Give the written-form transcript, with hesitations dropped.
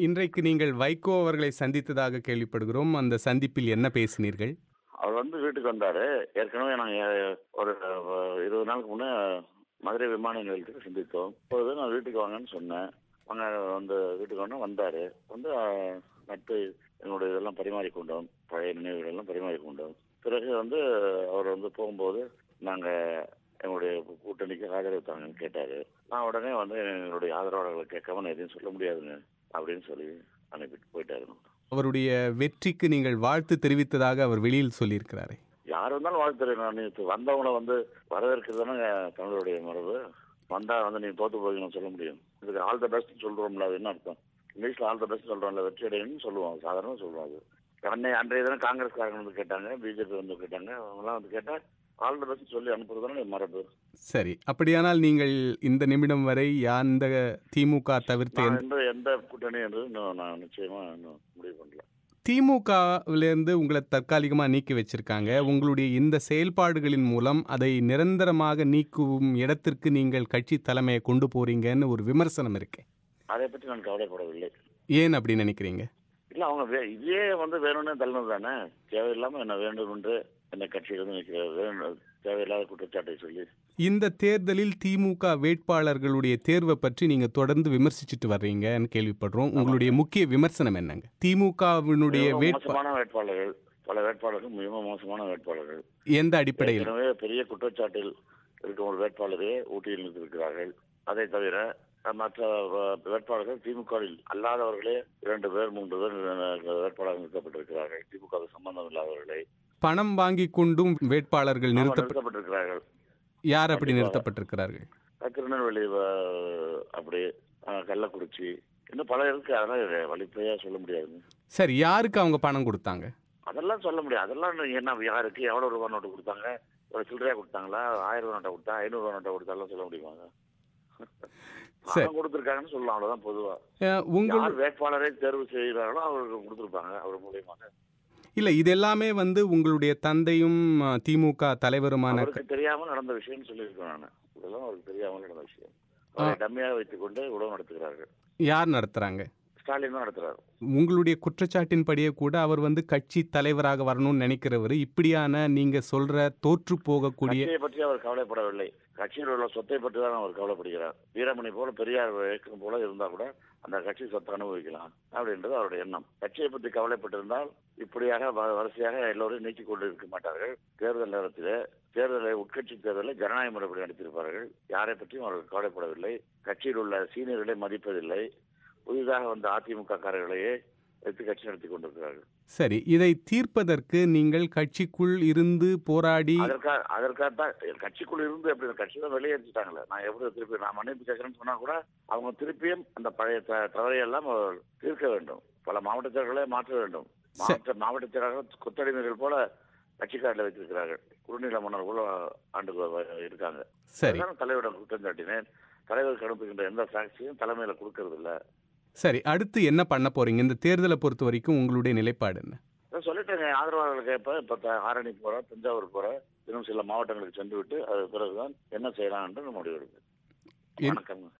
இன்றைக்கு நீங்கள் வைகோ அவர்களை சந்தித்ததாக கேள்விப்படுகிறோம். அந்த சந்திப்பில் என்ன பேசினீர்கள்? அவர் வீட்டுக்கு வந்தாரு. ஏற்கனவே நாங்க ஒரு 20 நாளுக்கு முன்னே மதுரை விமான நிலையத்துக்கு சந்தித்தோம். இப்பொழுது நான் வீட்டுக்கு வாங்கன்னு சொன்னேன். அவங்க வீட்டுக்கு வந்தாரு. நட்பு எங்களுடைய இதெல்லாம் பரிமாறிக்கொண்டோம். பழைய நினைவுகள் எல்லாம் பரிமாறிக்கொண்டோம். பிறகு அவர் போகும்போது நாங்க எங்களுடைய கூட்டணிக்கு ஆதரவு தாங்கன்னு கேட்டாரு. நான் உடனே எங்களுடைய ஆதரவாளர்களை கேட்காம நான் எதையும் சொல்ல முடியாதுங்க அப்படின்னு சொல்லி அனுப்பிட்டு போயிட்டாரு. அவருடைய வெற்றிக்கு நீங்கள் வாழ்த்து தெரிவித்ததாக அவர் வெளியில் சொல்லியிருக்கிறாரே. யார் வந்தாலும் வாழ்த்து தெரியும். வந்தவங்களை வரவேற்கிறது தானே தமிழருடைய மரபு. வந்தா நீங்க தோத்து போவீங்கன்னு சொல்ல முடியும். இதுக்கு ஆல் த பெஸ்ட் சொல்றோம்ல, அது என்ன அர்த்தம்? இங்கிலீஷ்ல ஆல் த பெஸ்ட் சொல்றோம்ல, வெற்றி அடையணும்னு சொல்லுவோம், சாதாரண சொல்லுவோம். அது அன்றைய தினம் காங்கிரஸ்காரங்க கேட்டாங்க, பிஜேபி கேட்டாங்க. அவங்களாம் கேட்டா ஆல் த பெஸ்ட் சொல்லி அனுப்புறதுதானே மரபு. சரி, அப்படியானால் நீங்கள் இந்த நிமிடம் வரை அந்த திமுக தவிர்த்து எந்த கூட்டணி என்று நான் நிச்சயமா இன்னும் முடிவு பண்ணல. திமுகவிலிருந்து உங்களை தற்காலிகமாக நீக்கி வச்சிருக்காங்க. உங்களுடைய இந்த செயல்பாடுகளின் மூலம் அதை நிரந்தரமாக நீக்கும் இடத்திற்கு நீங்கள் கட்சி தலைமையை கொண்டு போறீங்கன்னு ஒரு விமர்சனம் இருக்கு. அதை பற்றி நான் கவலைப்படவில்லை. ஏன் அப்படி நினைக்கிறீங்க? இல்ல, அவங்க இதே வேணும்னு தள்ளணும் தானே. தேவையில்லாம என்ன வேண்டும் என்று என்ன கட்சியிலிருந்து தேவையில்லாத குற்றச்சாட்டை சொல்லி. இந்த தேர்தலில் திமுக வேட்பாளர்களுடைய தேர்வை பற்றி நீங்க தொடர்ந்து விமர்சிச்சுட்டு வர்றீங்கன்னு கேள்விப்படுறோம். உங்களுடைய முக்கிய விமர்சனம் என்னங்க? திமுகவினுடைய வேட்பாளர்கள், பல வேட்பாளர்கள் மிகவும் மோசமான வேட்பாளர்கள். எந்த அடிப்படையில்? பெரிய குற்றச்சாட்டில் இருக்கும் ஒரு வேட்பாளரே ஊட்டியில் இருக்கிறார்கள். அதை தவிர மற்ற வேட்பாளர்கள் திமுகவில் அல்லாதவர்களே 2 பேர் 3 பேர் வேட்பாளர்கள் நிறுத்தப்பட்டிருக்கிறார்கள். திமுக சம்பந்தம் இல்லாதவர்களை பணம் வாங்கி கொண்டும் வேட்பாளர்கள் நிறுத்தப்பட்டிருக்கிறார்கள். யார் அப்படி நிறுத்தப்பட்டிருக்கிறார்கள்? திருநெல்வேலி, அப்படி கள்ளக்குறிச்சி, இன்னும் பல இருக்கு. அதெல்லாம் வழிப்பையா சொல்ல முடியாது. சரி, யாருக்கு அவங்க பணம் கொடுத்தாங்க? அதெல்லாம் சொல்ல முடியாது. அதெல்லாம் என்ன, யாருக்கு எவ்வளவு ரூபாய் நோட்டு கொடுத்தாங்க, ஒரு சில்லறையா கொடுத்தாங்களா, 1000 ரூபாய் நோட்டை கொடுத்தா, 500 ரூபாய் நோட்டை கொடுத்தாலும் சொல்ல முடியுமாங்க? கொடுத்திருக்காங்கன்னு சொல்லலாம், அவ்வளவுதான். பொதுவா யார் வேட்பாளரை தேர்வு செய்கிறார்களோ அவருக்கு கொடுத்திருப்பாங்க, அவர் மூலியமாக. இல்ல, இது எல்லாமே உங்களுடைய தந்தையும் திமுக தலைவருமான தெரியாமல் நடந்த விஷயம் சொல்லியிருக்கேன் நான். இதெல்லாம் அவருக்கு தெரியாமல் நடந்த விஷயம். டம்மியாக வைத்துக் கொண்டு உணவு நடத்துகிறார்கள். யார் நடத்துறாங்க? ஸ்டாலின் தான் நடத்துறாரு. உங்களுடைய குற்றச்சாட்டின் படியே கூட அவர் கட்சி தலைவராக வரணும்னு நினைக்கிறவர். இப்படியான நீங்க சொல்ற தோற்று போகக்கூடிய பற்றி அவர் கவலைப்படவில்லை. கட்சியில் உள்ள சொத்தை பற்றி தான் அவர் கவலைப்படுகிறார். வீரமணி போல, பெரியார் இயக்கம் போல இருந்தா கூட அந்த கட்சி சொத்தை அனுபவிக்கலாம் அப்படின்றது அவருடைய எண்ணம். கட்சியை பற்றி கவலைப்பட்டிருந்தால் இப்படியாக வரிசையாக எல்லோரையும் நீக்கிக் கொண்டு இருக்க மாட்டார்கள். தேர்தல் நேரத்தில் உட்கட்சி தேர்தலை ஜனநாயக முறைப்படி நடத்தியிருப்பார்கள். யாரை பற்றியும் அவர்கள் கவலைப்படவில்லை. கட்சியில் உள்ள சீனியர்களை மதிப்பதில்லை. புதிதாக அதிமுக காரர்களையே எடுத்து கட்சி நடத்தி கொண்டிருக்கிறார்கள். சரி, இதை தீர்ப்பதற்கு நீங்கள் கட்சிக்குள் இருந்து போராடி அதற்காகத்தான் கட்சிக்குள் இருந்து எப்படி கட்சியில வெளியேற்றிட்டாங்களே. நான் எப்படி திருப்பி நான் மன்னிப்பு கேட்கறேன்னு சொன்னா கூட அவங்க திருப்பியும் அந்த பழைய தவறையெல்லாம் தீர்க்க வேண்டும். பல மாவட்ட செயலர்களை மாற்ற வேண்டும். மாவட்ட செயலர்கள் கொத்தடிமைகள் போல கட்சிக்காரில் வைத்திருக்கிறார்கள். குறுநில மன்னர் போல ஆண்டு இருக்காங்க. தலைவரிடம் குற்றம் சாட்டினேன். தலைவருக்கு அனுப்புகின்ற எந்த சாட்சியும் தலைமையில கொடுக்கறது இல்ல. சரி, அடுத்து என்ன பண்ண போறீங்க? இந்த தேர்தலை பொறுத்த வரைக்கும் உங்களுடைய நிலைப்பாடு என்ன? சொல்லிட்டேங்க, ஆதரவாளர்களுக்கு இப்ப ஆரணி போறேன், தஞ்சாவூர் போறேன், இன்னும் சில மாவட்டங்களுக்கு சென்று விட்டு அது பிறகுதான் என்ன செய்யலாம் என்று முடிவு எடுப்பேன். வணக்கம்.